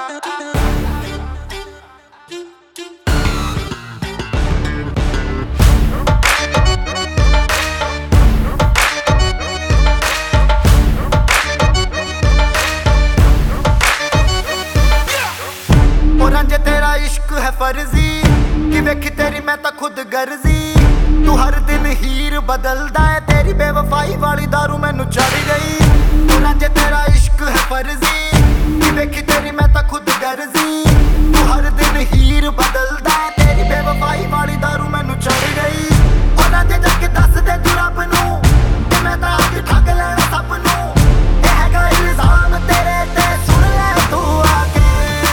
रंज तेरा इश्क है फर्जी कि वेखी तेरी मैं तो खुद गर्जी। तू हर दिन हीर बदलदा है, तेरी बेवफाई वाली दारू मैनू चढ़ गई। रंज तेरा इश्क है फर्जी कि वेखी तेरी मैं तो खुद गर्जी। तू हर दिन हीर बदलदा है, तेरी बेवफाई वाली दारू मैनू चढ़ गई। और रंज जाके दस दे तू रब नू कि मैं तां अज ठग लेना सब नू। ये हैगा इल्जाम तेरे ते, सुन ले तू आके।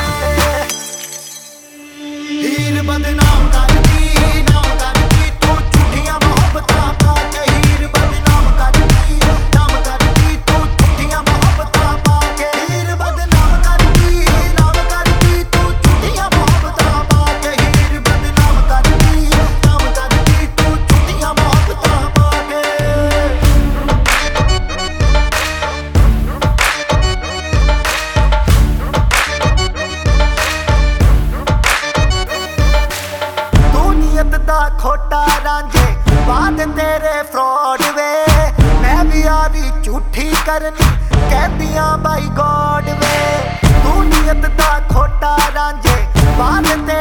हीर बदनाम करदी नाम करदी तू झूठियां मोहब्बतां पाके। हीर बदनाम करदी नाम करदी तू झूठियां मोहब्बतां पाके। हीर बदनाम करदी नाम करदी तू झूठियां मोहब्बतां पाके। हीर बदनाम करदी नाम करदी तू झूठियां मोहब्बतां पाके। दा खोटा रांझे बाद तेरे फ्रॉड वे। मैं भी आदी झूठी करनी कहदियां बाई गॉड वे। तू नियत दा खोटा रांझे बाद तेरे